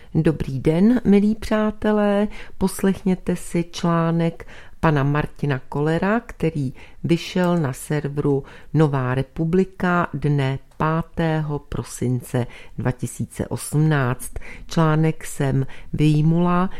Dobrý den, milí přátelé, poslechněte si článek pana Martina Kollera, který vyšel na serveru Nová republika dne 5. prosince 2018. Článek jsem vyjmula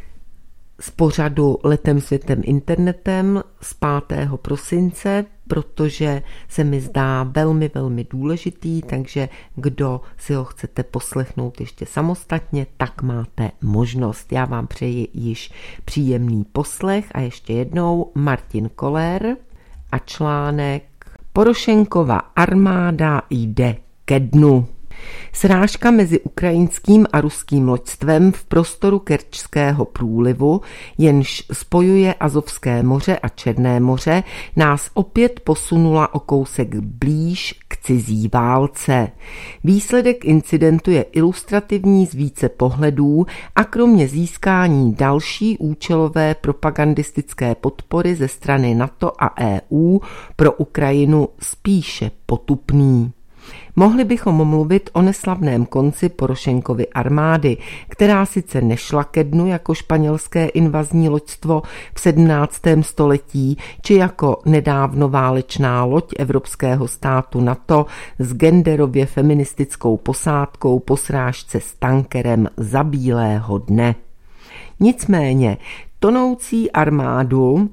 z pořadu Letem světem internetem z 5. prosince, protože se mi zdá velmi, velmi důležitý, takže kdo si ho chcete poslechnout ještě samostatně, tak máte možnost. Já vám přeji již příjemný poslech a ještě jednou Martin Koller a článek Porošenkova armáda jde ke dnu. Srážka mezi ukrajinským a ruským loďstvem v prostoru Kerčského průlivu, jenž spojuje Azovské moře a Černé moře, nás opět posunula o kousek blíž k cizí válce. Výsledek incidentu je ilustrativní z více pohledů a kromě získání další účelové propagandistické podpory ze strany NATO a EU pro Ukrajinu spíše potupný. Mohli bychom mluvit o neslavném konci Porošenkovy armády, která sice nešla ke dnu jako španělské invazní loďstvo v 17. století, či jako nedávno válečná loď evropského státu NATO s genderově feministickou posádkou po srážce s tankerem za bílého dne. Nicméně tonoucí armádu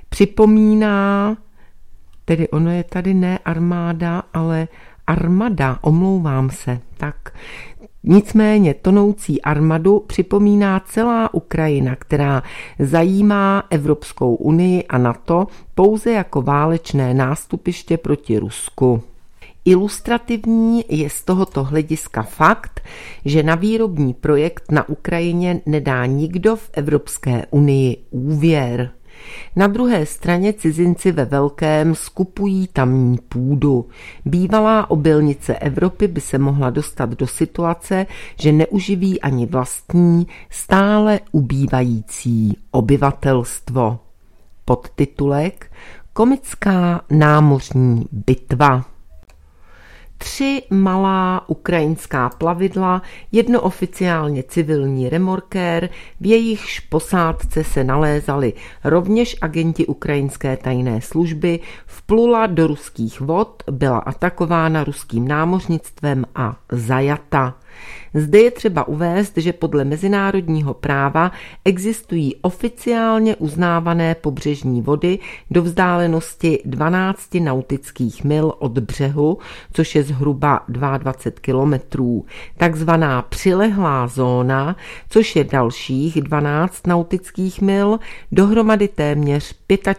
připomíná, tedy ono je tady ne armáda, ale armada, omlouvám se, tak. Nicméně tonoucí armadu připomíná celá Ukrajina, která zajímá Evropskou unii a NATO pouze jako válečné nástupiště proti Rusku. Ilustrativní je z tohoto hlediska fakt, že na výrobní projekt na Ukrajině nedá nikdo v Evropské unii úvěr. Na druhé straně cizinci ve velkém skupují tamní půdu. Bývalá obilnice Evropy by se mohla dostat do situace, že neuživí ani vlastní, stále ubývající obyvatelstvo. Podtitulek Komická námořní bitva. 3 malá ukrajinská plavidla, jedno oficiálně civilní remorkér, v jejichž posádce se nalézali rovněž agenti ukrajinské tajné služby, vplula do ruských vod, byla atakována ruským námořnictvem a zajata. Zde je třeba uvést, že podle mezinárodního práva existují oficiálně uznávané pobřežní vody do vzdálenosti 12 nautických mil od břehu, což je zhruba 22 kilometrů, takzvaná přilehlá zóna, což je dalších 12 nautických mil, dohromady téměř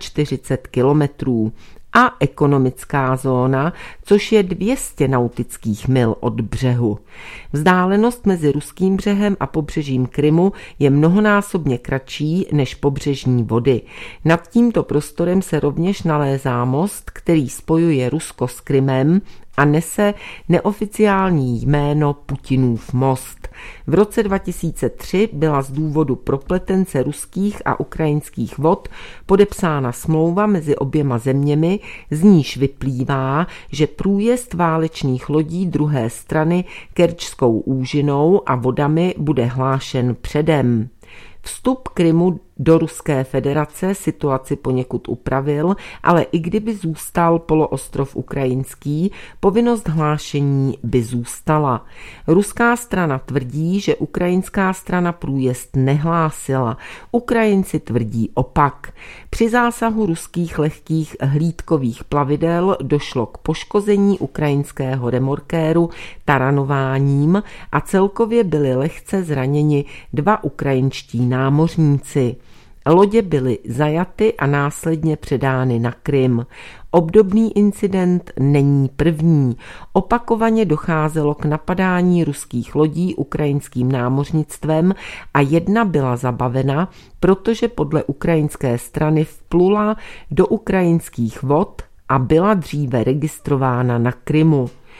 45 kilometrů. A ekonomická zóna, což je 200 nautických mil od břehu. Vzdálenost mezi ruským břehem a pobřežím Krymu je mnohonásobně kratší než pobřežní vody. Nad tímto prostorem se rovněž nalézá most, který spojuje Rusko s Krymem a nese neoficiální jméno Putinův most. V roce 2003 byla z důvodu propletence ruských a ukrajinských vod podepsána smlouva mezi oběma zeměmi, z níž vyplývá, že průjezd válečných lodí druhé strany Kerčskou úžinou a vodami bude hlášen předem. Vstup Krymu do Ruské federace situaci poněkud upravil, ale i kdyby zůstal poloostrov ukrajinský, povinnost hlášení by zůstala. Ruská strana tvrdí, že ukrajinská strana průjezd nehlásila. Ukrajinci tvrdí opak. Při zásahu ruských lehkých hlídkových plavidel došlo k poškození ukrajinského remorkéru taranováním a celkově byli lehce zraněni 2 ukrajinští námořníci. Lodě byly zajaty a následně předány na Krym. Obdobný incident není první. Opakovaně docházelo k napadání ruských lodí ukrajinským námořnictvem a jedna byla zabavena, protože podle ukrajinské strany vplula do ukrajinských vod a byla dříve registrována na Krymu.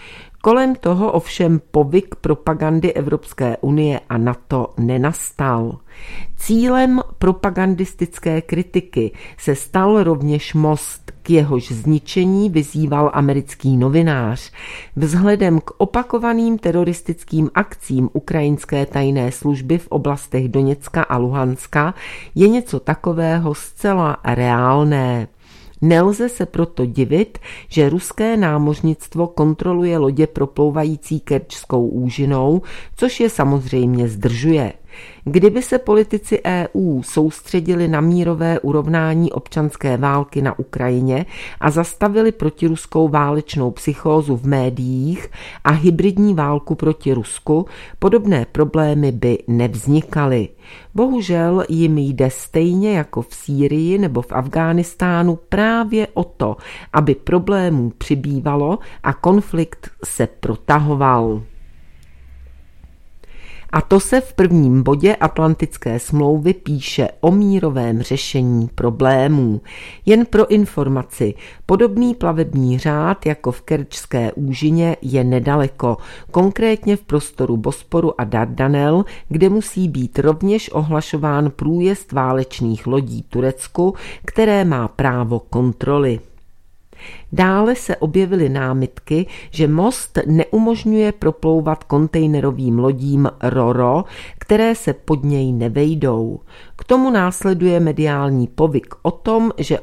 Kolem toho ovšem povyk propagandy Evropské unie a NATO nenastal. Cílem propagandistické kritiky se stal rovněž most, k jehož zničení vyzýval americký novinář. Vzhledem k opakovaným teroristickým akcím ukrajinské tajné služby v oblastech Doněcka a Luhanska je něco takového zcela reálné. Nelze se proto divit, že ruské námořnictvo kontroluje lodě proplouvající Kerčskou úžinou, což je samozřejmě zdržuje. Kdyby se politici EU soustředili na mírové urovnání občanské války na Ukrajině a zastavili protiruskou válečnou psychózu v médiích a hybridní válku proti Rusku, podobné problémy by nevznikaly. Bohužel jim jde stejně jako v Sýrii nebo v Afghánistánu právě o to, aby problémů přibývalo a konflikt se protahoval. A to se v prvním bodě Atlantické smlouvy píše o mírovém řešení problémů. Jen pro informaci, podobný plavební řád jako v Kerčské úžině je nedaleko, konkrétně v prostoru Bosporu a Dardanel, kde musí být rovněž ohlašován průjezd válečných lodí Turecku, které má právo kontroly. Dále se objevily námitky, že most neumožňuje proplouvat kontejnerovým lodím Ro-Ro, které se pod něj nevejdou. K tomu následuje mediální povyk o tom, že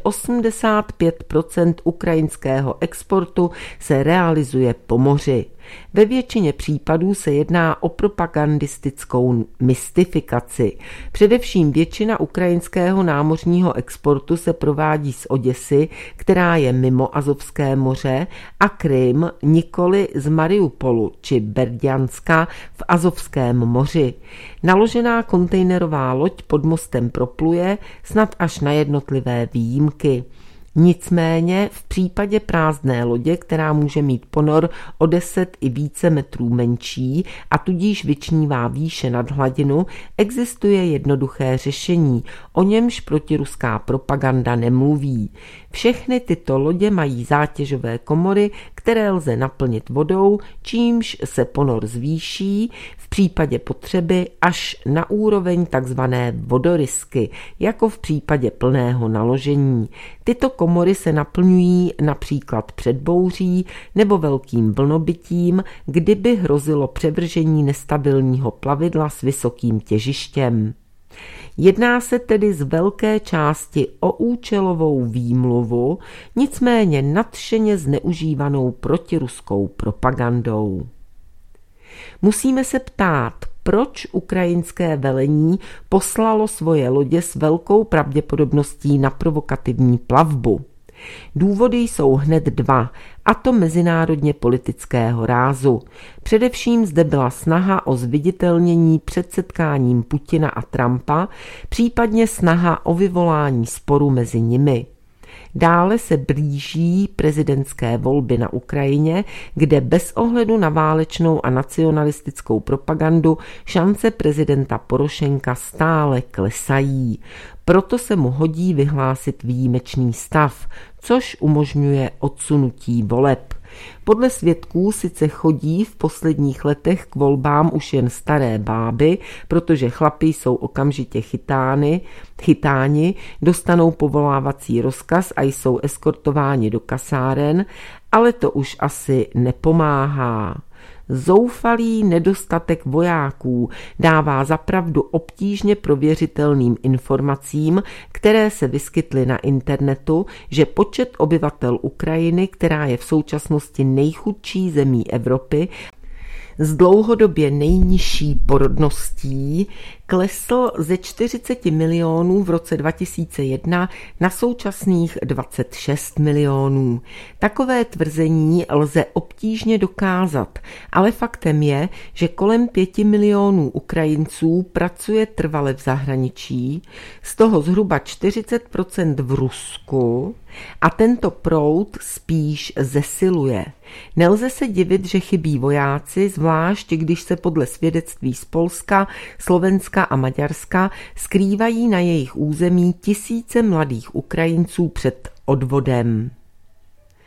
85% ukrajinského exportu se realizuje po moři. Ve většině případů se jedná o propagandistickou mystifikaci. Především většina ukrajinského námořního exportu se provádí z Oděsy, která je mimo Azovské moře, a Krym nikoli z Mariupolu či Berďanska v Azovském moři. Naložená kontejnerová loď pod mostem propluje snad až na jednotlivé výjimky. Nicméně v případě prázdné lodě, která může mít ponor o 10 i více metrů menší a tudíž vyčnívá výše nad hladinu, existuje jednoduché řešení, o němž protiruská propaganda nemluví. Všechny tyto lodě mají zátěžové komory, které lze naplnit vodou, čímž se ponor zvýší, v případě potřeby až na úroveň tzv. Vodorysky, jako v případě plného naložení. Tyto komory se naplňují například před bouří nebo velkým vlnobytím, kdyby hrozilo převržení nestabilního plavidla s vysokým těžištěm. Jedná se tedy z velké části o účelovou výmluvu, nicméně nadšeně zneužívanou protiruskou propagandou. Musíme se ptát, proč ukrajinské velení poslalo svoje lodě s velkou pravděpodobností na provokativní plavbu. Důvody jsou hned dva, a to mezinárodně politického rázu. Především zde byla snaha o zviditelnění před setkáním Putina a Trumpa, případně snaha o vyvolání sporu mezi nimi. Dále se blíží prezidentské volby na Ukrajině, kde bez ohledu na válečnou a nacionalistickou propagandu šance prezidenta Porošenka stále klesají. Proto se mu hodí vyhlásit výjimečný stav, což umožňuje odsunutí voleb. Podle svědků sice chodí v posledních letech k volbám už jen staré báby, protože chlapi jsou okamžitě chytáni, dostanou povolávací rozkaz a jsou eskortováni do kasáren, ale to už asi nepomáhá. Zoufalý nedostatek vojáků dává zapravdu obtížně prověřitelným informacím, které se vyskytly na internetu, že počet obyvatel Ukrajiny, která je v současnosti nejchudší zemí Evropy, s dlouhodobě nejnižší porodností, klesl ze 40 milionů v roce 2001 na současných 26 milionů. Takové tvrzení lze obtížně dokázat, ale faktem je, že kolem 5 milionů Ukrajinců pracuje trvale v zahraničí, z toho zhruba 40% v Rusku, a tento proud spíš zesiluje. Nelze se divit, že chybí vojáci, zvlášť když se podle svědectví z Polska, Slovenska a Maďarska skrývají na jejich území tisíce mladých Ukrajinců před odvodem.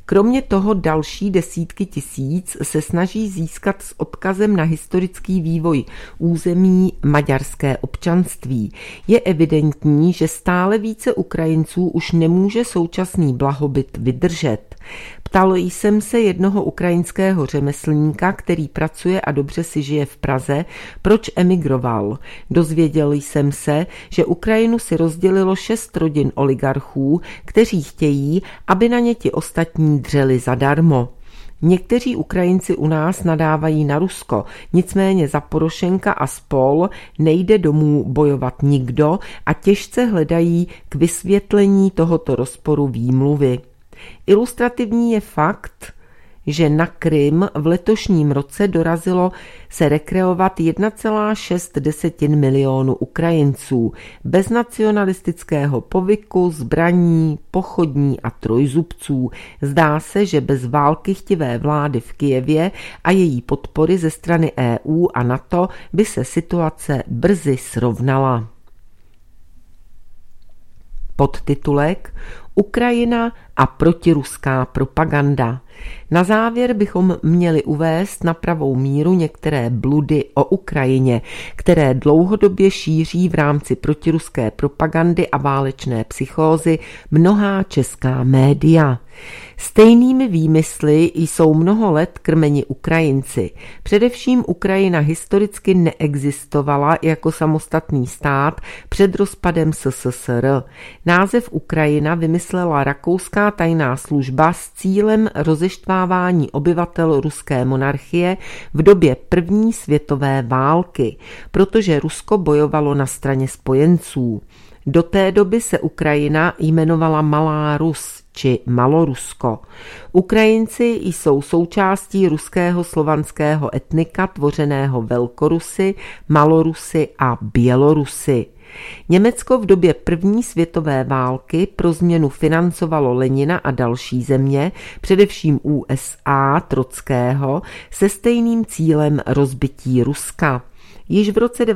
Kromě toho další desítky tisíc se snaží získat s odkazem na historický vývoj území maďarské občanství. Je evidentní, že stále více Ukrajinců už nemůže současný blahobyt vydržet. Ptal jsem se jednoho ukrajinského řemeslníka, který pracuje a dobře si žije v Praze, proč emigroval. Dozvěděl jsem se, že Ukrajinu si rozdělilo 6 rodin oligarchů, kteří chtějí, aby na ně ti ostatní dřeli zadarmo. Někteří Ukrajinci u nás nadávají na Rusko, nicméně za Porošenka a spol nejde domů bojovat nikdo a těžce hledají k vysvětlení tohoto rozporu výmluvy. Ilustrativní je fakt, že na Krym v letošním roce dorazilo se rekreovat 1,6 milionu Ukrajinců bez nacionalistického povyku, zbraní, pochodní a trojzubců. Zdá se, že bez válkychtivé vlády v Kyjevě a její podpory ze strany EU a NATO by se situace brzy srovnala. Podtitulek Ukrajina a protiruská propaganda. Na závěr bychom měli uvést na pravou míru některé bludy o Ukrajině, které dlouhodobě šíří v rámci protiruské propagandy a válečné psychózy mnohá česká média. Stejnými výmysly jsou mnoho let krmeni Ukrajinci. Především Ukrajina historicky neexistovala jako samostatný stát před rozpadem SSSR. Název Ukrajina vymyslela rakouská tajná služba s cílem rozeštvávání obyvatel ruské monarchie v době první světové války, protože Rusko bojovalo na straně spojenců. Do té doby se Ukrajina jmenovala Malá Rus či Malorusko. Ukrajinci jsou součástí ruského slovanského etnika tvořeného Velkorusy, Malorusy a Bělorusy. Německo v době první světové války pro změnu financovalo Lenina a další země, především USA Trockého, se stejným cílem rozbití Ruska. Již v roce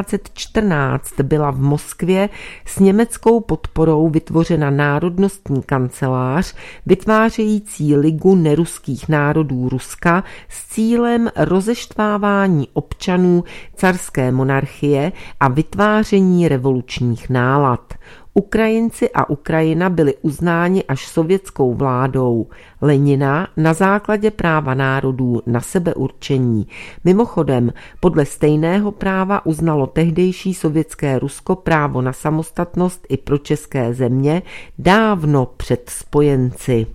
1914 byla v Moskvě s německou podporou vytvořena národnostní kancelář vytvářející Ligu neruských národů Ruska s cílem rozeštvávání občanů carské monarchie a vytváření revolučních nálad. Ukrajinci a Ukrajina byli uznáni až sovětskou vládou Lenina na základě práva národů na sebeurčení. Mimochodem, podle stejného práva uznalo tehdejší sovětské Rusko právo na samostatnost i pro české země dávno před spojenci.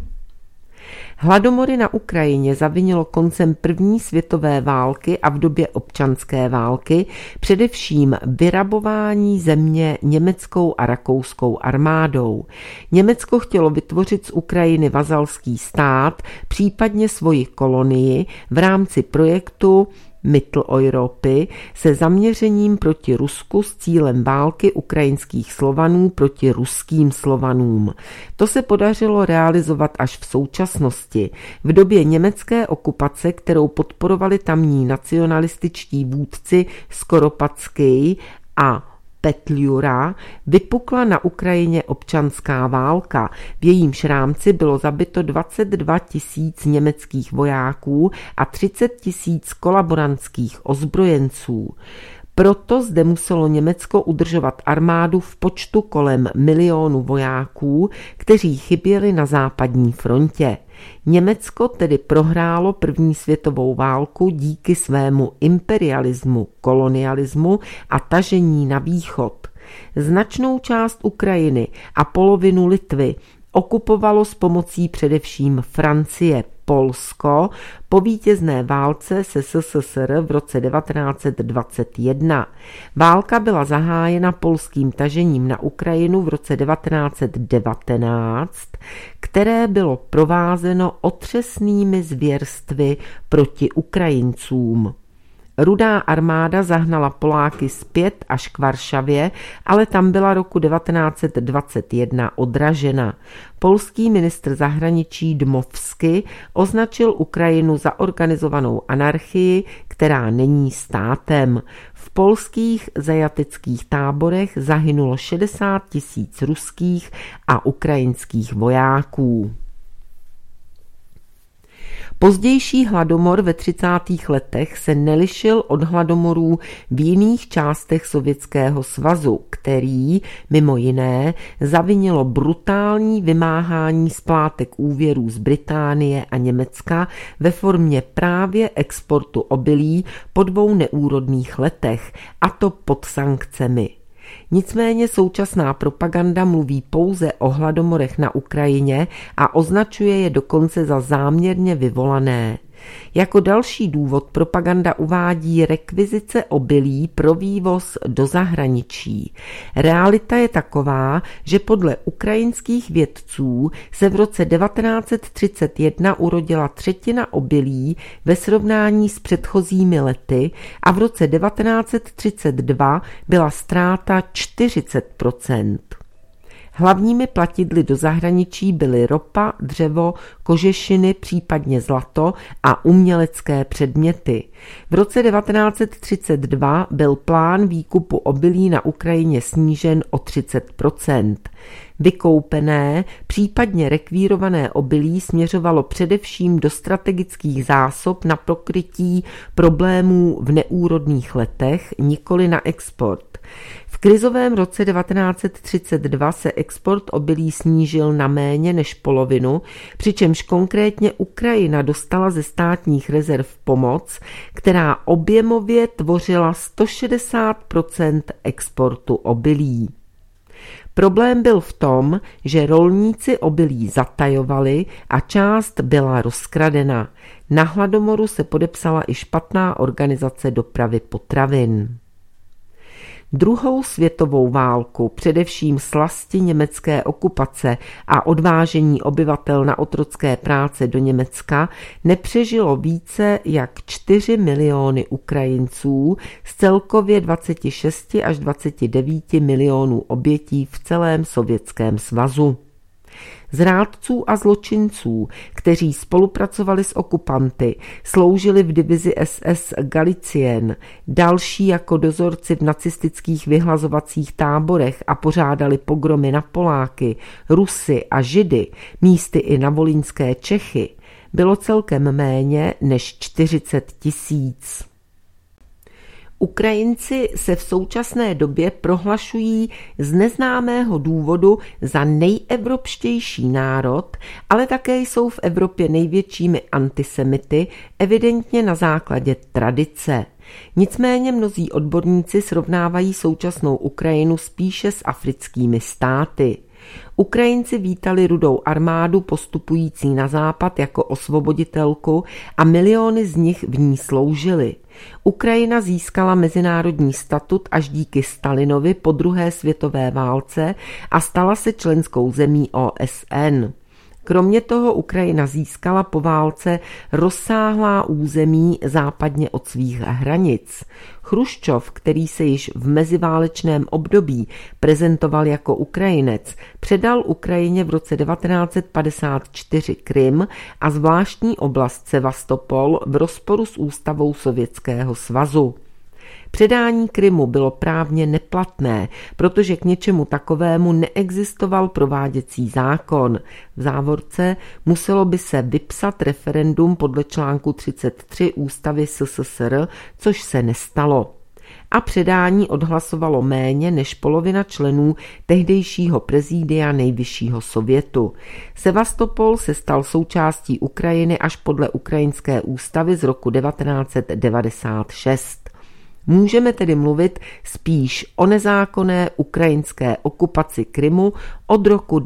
Hladomory na Ukrajině zavinilo koncem první světové války a v době občanské války především vyrabování země německou a rakouskou armádou. Německo chtělo vytvořit z Ukrajiny vazalský stát, případně svoji kolonii v rámci projektu Mitteleuropy se zaměřením proti Rusku s cílem války ukrajinských Slovanů proti ruským Slovanům. To se podařilo realizovat až v současnosti. V době německé okupace, kterou podporovali tamní nacionalističtí vůdci Skoropadskyj a Petliura, vypukla na Ukrajině občanská válka. V jejímž rámci bylo zabito 22 000 německých vojáků a 30 000 kolaborantských ozbrojenců. Proto zde muselo Německo udržovat armádu v počtu kolem 1 milionu vojáků, kteří chyběli na západní frontě. Německo tedy prohrálo první světovou válku díky svému imperialismu, kolonialismu a tažení na východ. Značnou část Ukrajiny a polovinu Litvy okupovalo s pomocí především Francie Polsko po vítězné válce se SSSR v roce 1921. Válka byla zahájena polským tažením na Ukrajinu v roce 1919, které bylo provázeno otřesnými zvěrstvy proti Ukrajincům. Rudá armáda zahnala Poláky zpět až k Varšavě, ale tam byla roku 1921 odražena. Polský ministr zahraničí Dmovsky označil Ukrajinu za organizovanou anarchii, která není státem. V polských zajateckých táborech zahynulo 60 000 ruských a ukrajinských vojáků. Pozdější hladomor ve 30. letech se nelišil od hladomorů v jiných částech Sovětského svazu, který, mimo jiné, zavinilo brutální vymáhání splátek úvěrů z Británie a Německa ve formě právě exportu obilí po 2 neúrodných letech, a to pod sankcemi. Nicméně současná propaganda mluví pouze o hladomorech na Ukrajině a označuje je dokonce za záměrně vyvolané. Jako další důvod propaganda uvádí rekvizice obilí pro vývoz do zahraničí. Realita je taková, že podle ukrajinských vědců se v roce 1931 urodila 1/3 obilí ve srovnání s předchozími lety a v roce 1932 byla ztráta 40%. Hlavními platidly do zahraničí byly ropa, dřevo, kožešiny, případně zlato a umělecké předměty. V roce 1932 byl plán výkupu obilí na Ukrajině snížen o 30%. Vykoupené, případně rekvírované obilí směřovalo především do strategických zásob na pokrytí problémů v neúrodných letech, nikoli na export. V krizovém roce 1932 se export obilí snížil na méně než polovinu, přičemž konkrétně Ukrajina dostala ze státních rezerv pomoc, která objemově tvořila 160% exportu obilí. Problém byl v tom, že rolníci obilí zatajovali a část byla rozkradena. Na hladomoru se podepsala i špatná organizace dopravy potravin. Druhou světovou válku, především slasti německé okupace a odvážení obyvatel na otrocké práce do Německa, nepřežilo více jak 4 miliony Ukrajinců z celkově 26 až 29 milionů obětí v celém Sovětském svazu. Zrádců a zločinců, kteří spolupracovali s okupanty, sloužili v divizi SS Galicien, další jako dozorci v nacistických vyhlazovacích táborech a pořádali pogromy na Poláky, Rusy a Židy, místy i na volynské Čechy, bylo celkem méně než 40 000. Ukrajinci se v současné době prohlašují z neznámého důvodu za nejevropštější národ, ale také jsou v Evropě největšími antisemity, evidentně na základě tradice. Nicméně mnozí odborníci srovnávají současnou Ukrajinu spíše s africkými státy. Ukrajinci vítali Rudou armádu postupující na západ jako osvoboditelku a miliony z nich v ní sloužili. Ukrajina získala mezinárodní statut až díky Stalinovi po druhé světové válce a stala se členskou zemí OSN. Kromě toho Ukrajina získala po válce rozsáhlá území západně od svých hranic. Chruščov, který se již v meziválečném období prezentoval jako Ukrajinec, předal Ukrajině v roce 1954 Krym a zvláštní oblast Sevastopol v rozporu s ústavou Sovětského svazu. Předání Krymu bylo právně neplatné, protože k něčemu takovému neexistoval prováděcí zákon. V závorce muselo by se vypsat referendum podle článku 33 ústavy SSSR, což se nestalo. A předání odhlasovalo méně než polovina členů tehdejšího prezidia Nejvyššího sovětu. Sevastopol se stal součástí Ukrajiny až podle ukrajinské ústavy z roku 1996. Můžeme tedy mluvit spíš o nezákonné ukrajinské okupaci Krymu od roku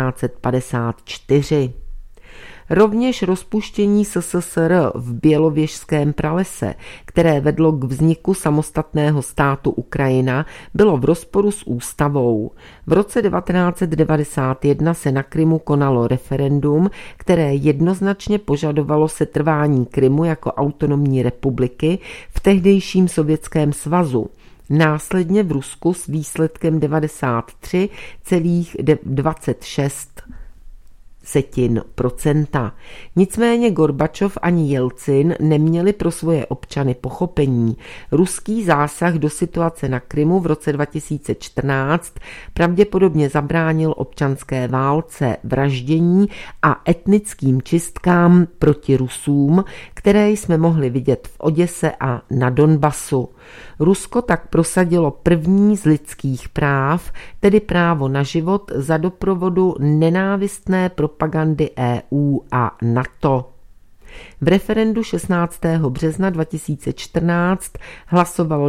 1954. Rovněž rozpuštění SSSR v Bělověžském pralese, které vedlo k vzniku samostatného státu Ukrajina, bylo v rozporu s ústavou. V roce 1991 se na Krymu konalo referendum, které jednoznačně požadovalo setrvání Krymu jako autonomní republiky v tehdejším Sovětském svazu. Následně v Rusku s výsledkem 93,26%. 0,2%. Nicméně Gorbačov ani Jelcin neměli pro svoje občany pochopení. Ruský zásah do situace na Krymu v roce 2014 pravděpodobně zabránil občanské válce, vraždění a etnickým čistkám proti Rusům, které jsme mohli vidět v Oděse a na Donbasu. Rusko tak prosadilo první z lidských práv, tedy právo na život za doprovodu nenávistné propagandy EU a NATO. V referendu 16. března 2014 hlasovalo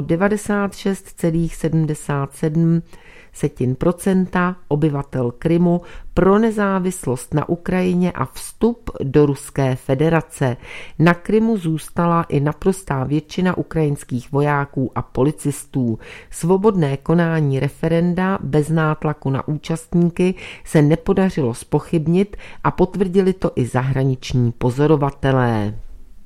96,77% obyvatel Krymu pro nezávislost na Ukrajině a vstup do Ruské federace. Na Krymu zůstala i naprostá většina ukrajinských vojáků a policistů. Svobodné konání referenda bez nátlaku na účastníky se nepodařilo zpochybnit a potvrdili to i zahraniční pozorovatelé.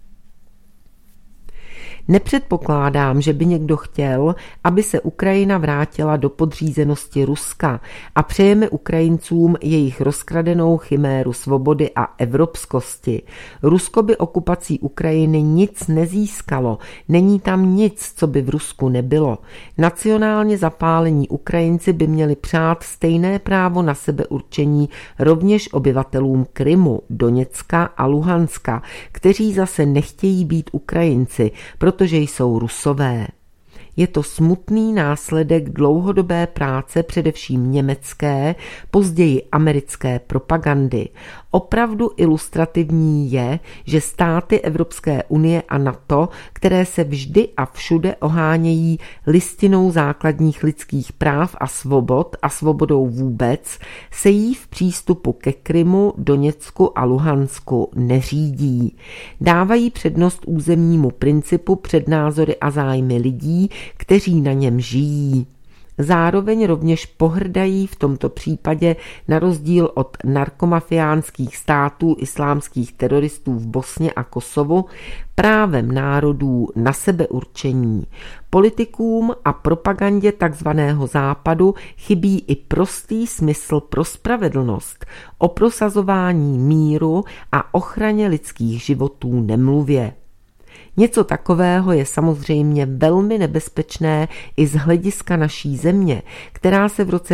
Nepředpokládám, že by někdo chtěl, aby se Ukrajina vrátila do podřízenosti Ruska a přejeme Ukrajincům jejich rozkradenou chiméru svobody a evropskosti. Rusko by okupací Ukrajiny nic nezískalo, není tam nic, co by v Rusku nebylo. Nacionálně zapálení Ukrajinci by měli přát stejné právo na sebeurčení rovněž obyvatelům Krymu, Doněcka a Luhanska, kteří zase nechtějí být Ukrajinci, protože jsou Rusové. Je to smutný následek dlouhodobé práce především německé, později americké propagandy. Opravdu ilustrativní je, že státy Evropské unie a NATO, které se vždy a všude ohánějí listinou základních lidských práv a svobod a svobodou vůbec, se jí v přístupu ke Krymu, Doněcku a Luhansku neřídí. Dávají přednost územnímu principu před názory a zájmy lidí, kteří na něm žijí. Zároveň rovněž pohrdají v tomto případě na rozdíl od narkomafiánských států islámských teroristů v Bosně a Kosovu právem národů na sebeurčení. Politikům a propagandě takzvaného západu chybí i prostý smysl pro spravedlnost, o prosazování míru a ochraně lidských životů nemluvě. Něco takového je samozřejmě velmi nebezpečné i z hlediska naší země, která se v roce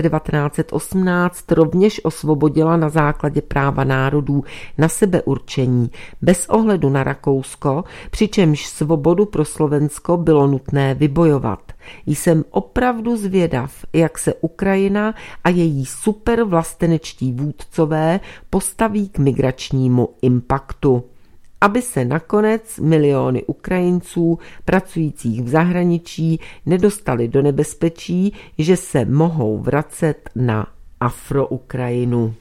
1918 rovněž osvobodila na základě práva národů na sebeurčení, bez ohledu na Rakousko, přičemž svobodu pro Slovensko bylo nutné vybojovat. Jsem opravdu zvědav, jak se Ukrajina a její supervlastenečtí vůdcové postaví k migračnímu impaktu, aby se nakonec miliony Ukrajinců pracujících v zahraničí nedostali do nebezpečí, že se mohou vracet na Afro-Ukrajinu.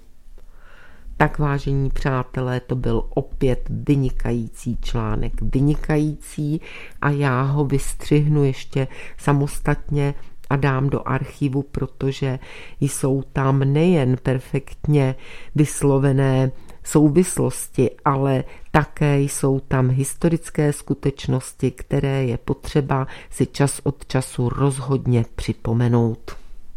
Tak, vážení přátelé, to byl opět vynikající článek, vynikající, a já ho vystřihnu ještě samostatně a dám do archivu, protože jsou tam nejen perfektně vyslovené souvislosti, ale také jsou tam historické skutečnosti, které je potřeba si čas od času rozhodně připomenout.